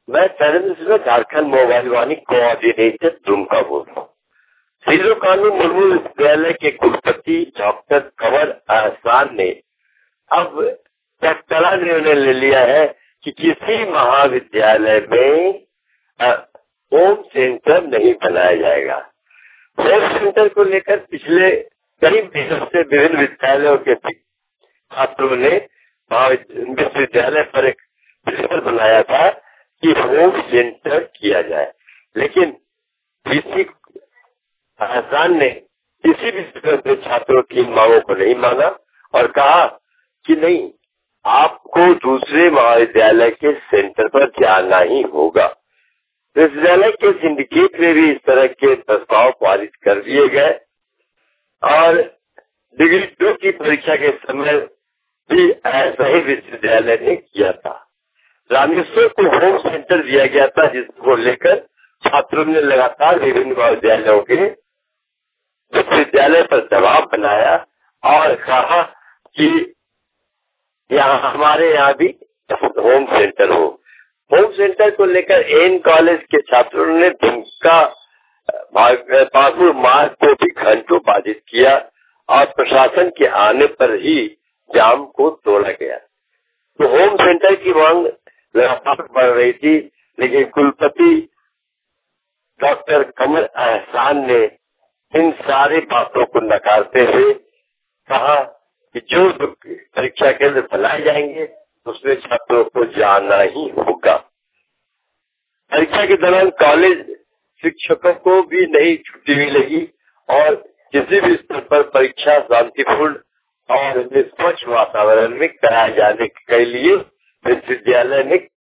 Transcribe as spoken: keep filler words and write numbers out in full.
मैं Shailendra Sinha, Jharkhand mobile Vani coordinator Dumka बोल रहा हूँ। सिरो कानू मुर्मू विश्वविद्यालय के कुलपति डॉक्टर कंवर अहसान ने अब तक कड़ा निर्णय ले लिया है कि किसी महाविद्यालय में होम सेंटर नहीं बनाया जाएगा। होम सेंटर को लेकर पिछले कई दिनों से विभिन्न विद्यालयों के छात्रों ने विश्वविद्यालय पर एक प्रेशर बनाया था कि होम सेंटर किया जाए, लेकिन किसी आसान ने किसी भी के छात्रों की मांगों को नहीं माना और कहा कि नहीं, आपको दूसरे महाविद्यालय के सेंटर पर जाना ही होगा। विश्वविद्यालय के सिंडिकेट में भी इस तरह के प्रस्ताव पारित कर दिए गए और डिग्री टू की परीक्षा के समय भी ऐसा ही विश्वविद्यालय ने किया था। रामेश्वर को होम सेंटर दिया गया था, जिसको लेकर छात्रों ने लगातार विभिन्न महाविद्यालयों के विश्वविद्यालय पर दबाव बनाया और कहा कि यहाँ हमारे यहाँ भी होम सेंटर हो। होम सेंटर को लेकर एन कॉलेज के छात्रों ने दुमका पाकुड़ मार्ग को भी घंटों बाधित किया और प्रशासन के आने पर ही जाम को तोड़ा गया। तो होम सेंटर की मांग लगातार बढ़ रही थी, लेकिन कुलपति डॉक्टर कंवर अहसान ने इन सारी बातों को नकारते हुए कहा कि जो परीक्षा केंद्र बनाए जाएंगे उसमें छात्रों को जाना ही होगा। परीक्षा के दौरान कॉलेज शिक्षकों को भी नई छुट्टी मिलेगी और किसी भी स्तर पर परीक्षा शांतिपूर्ण और निष्पक्ष वातावरण में कराए जाने के लिए विश्वविद्यालय ने